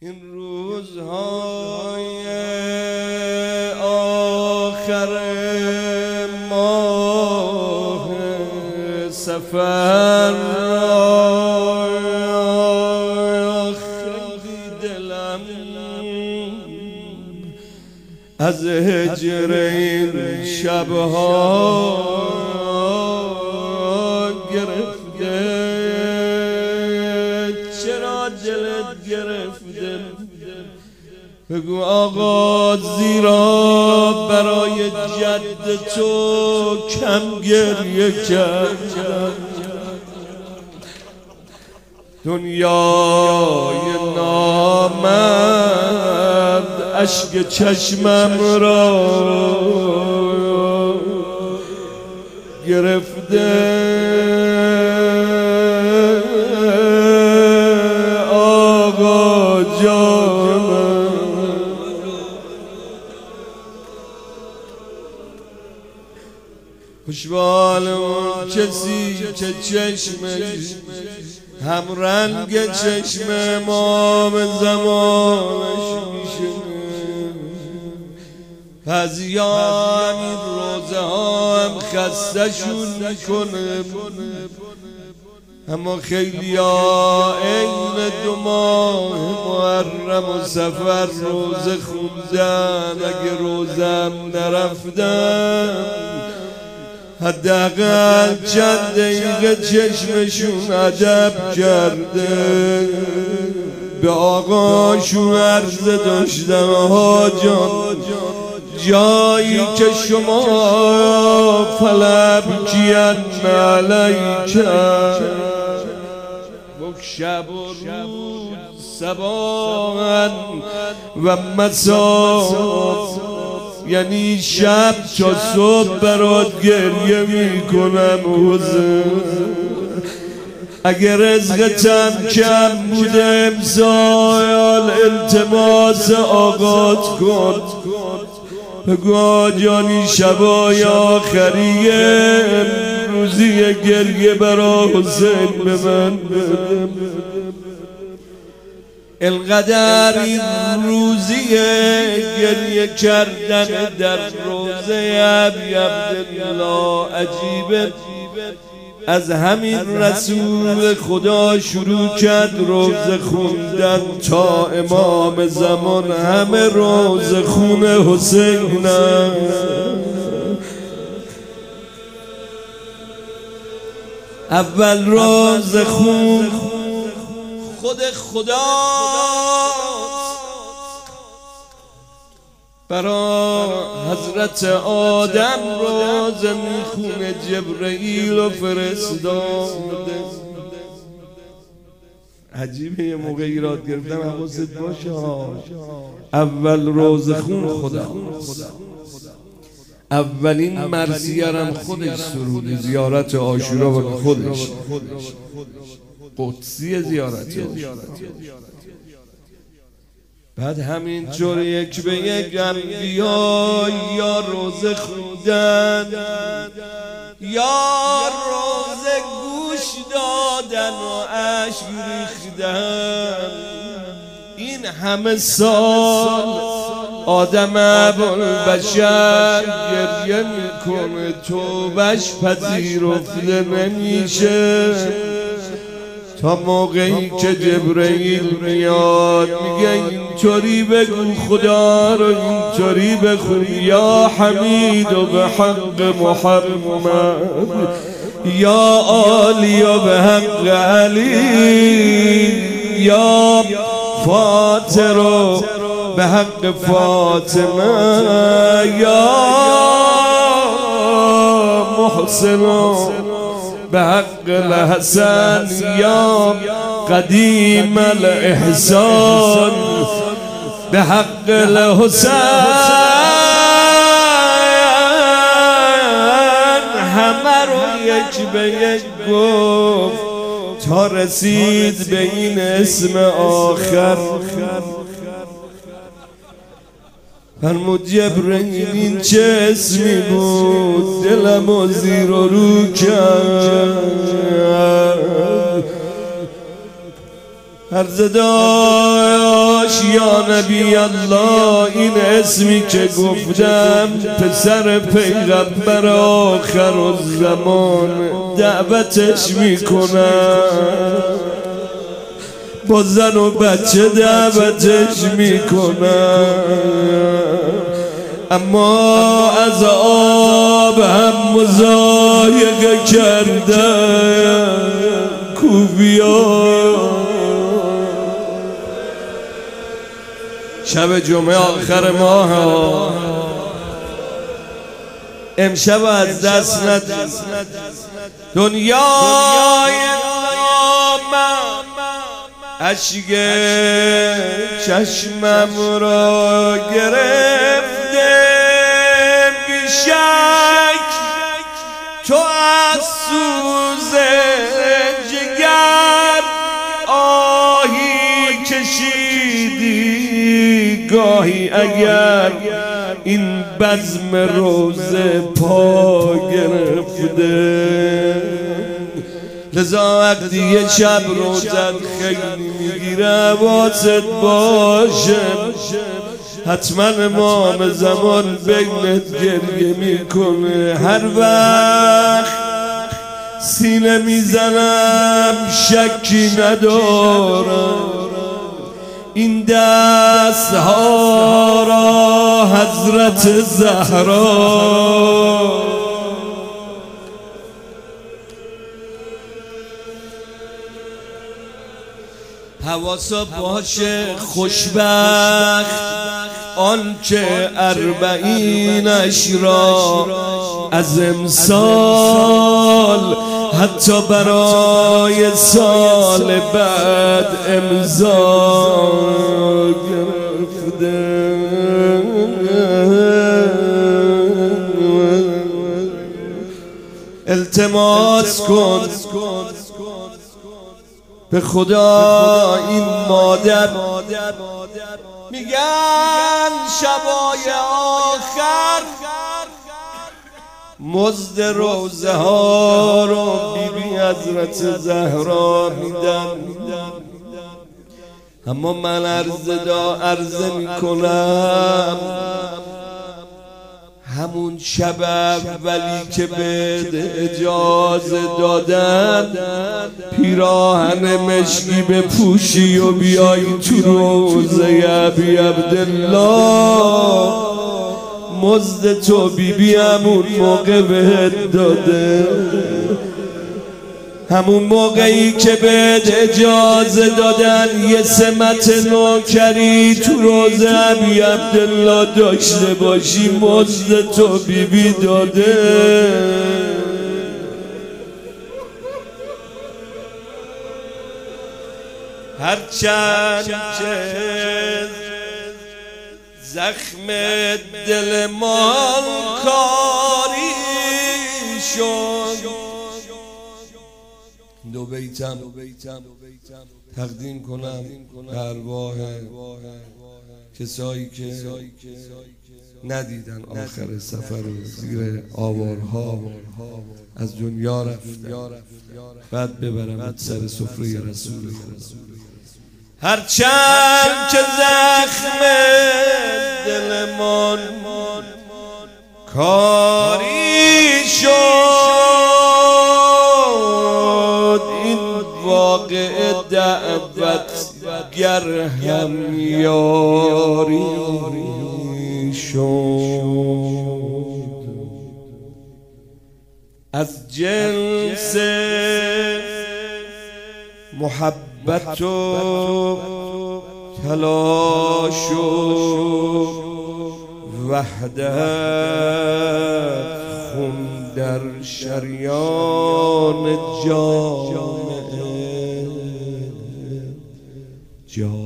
این روزهای آخر ماه سفر خیلی دلم از هجر این شبها گرفته. چرا دلت گرفته؟ بگو آقا زیرا برای جد تو کم گریه کردم. دنیای نامرد اشک چشمم را گرفته. آقا جانم خوشبال اون کسی که چشمش هم رنگ چشم امام زمانش میشه. هزیان این روزه ها هم خستشون میکنه، اما خیلی ها این 2 ماه محرم و سفر روزه خوندن. اگه روزم نرفتن حداقل چند دقیقه چشمشون ادب کرده. به آقاشون عرض داشتم ها جان، جایی که شما فلب کین علیکم بک شب و روز صباحا و مسا، یعنی شب تا صبح برات گریه میکنم. اگر رزقتم کم بوده امسال التماس آقات کن. بگو آجانی شبای آخریه روزی گریه برا حسین به من بده. القدر این روزیه گریه کردن در روزه ابی عبدالله عجیبه. از همین رسول خدا شروع کرد روزه خوندن تا امام زمان همه روزه خون حسین. اول روزه خون خود خدا برا حضرت آدم روزه میخونه، جبرئیل و فرستاده. عجیبه یه موقع ایراد گرفتم حواست باشه. اول روزه خون خدا، اولین مرثیه‌ام خودش سرود زیارت عاشورا و خودش قدسی زیارت عاشورا. بعد همینطور یک به یک انبیا یا روزه خوندن یا روزه گوش دادن و اشک ریختن. این همه سال آدم ابوالبشر گریه میکنه، توبش پذیرفته نمیشه تا موقعی که جبرئیل میاد میگه اینطوری بگو خدا رو اینطوری بخون. یا حمید و به حق محمد، یا عالی و به حق علی، یا فاطر و به حق فاطمه، یا محسن به حق الحسن، یا قدیم الاحسان به حق الحسن. همه رو یک به یک گفت تا رسید به این اسم آخر. فرمود جبرئیل این چه اسمی بود؟ دلم و زیر و رو کرد. عرض داشت یا نبی الله این اسمی که گفتم پسر پیغمبر آخر الزمان دعوتش میکنم، با زن و بچه دعوتش میکنم، اما از آب هم مضایقه کردم. کوبیا شب جمعه آخر ماه امشب از دست ندید. دنیای نامم اشک چشمم را گرفته، بیشک تو از سوز جگر آهی کشیدی. گاهی اگر این بزم روزه پا گرفته، لذا وقتی یه شب روزت خیلی میگیره حواست باشه، حتما امام زمان بینت گریه میکنه. هر وقت سینه میزنم شکی ندارم این دستها را حضرت زهرا حواسا باشه. خوشبخت آنچه اربعینش را از امسال حتی برای سال بعد امضا گرفته. التماس کن به خدا این مادر، میگن شبای آخر مزد روزه ها رو بیبی حضرت زهرا میدن. اما من عرضه میکنم همون شب اولی که به اجازه دادن پیراهن مشکی بپوشی و بیای تو روزه ابی عبدالله، مزد تو بیبی همون موقع بهت داده. همون موقعی که بهت اجازه دادن یه سمت نوکری تو روزه ابی عبدالله داشته باشی، مزد تو بیبی داده. هرچند که زخم دل من کاری شد، دو بیتم تقدیم کنم به ارواح کسایی که ندیدن آخر سفر و زیر آوارها از دنیا رفتن، بعد ببرم سر سفره رسول خدا. هرچند که زخم دل من کاری شد، این واقع دعوت گر هم یاری شد. از جنس محبت و تلاش و وحدت خون در شریان جامعه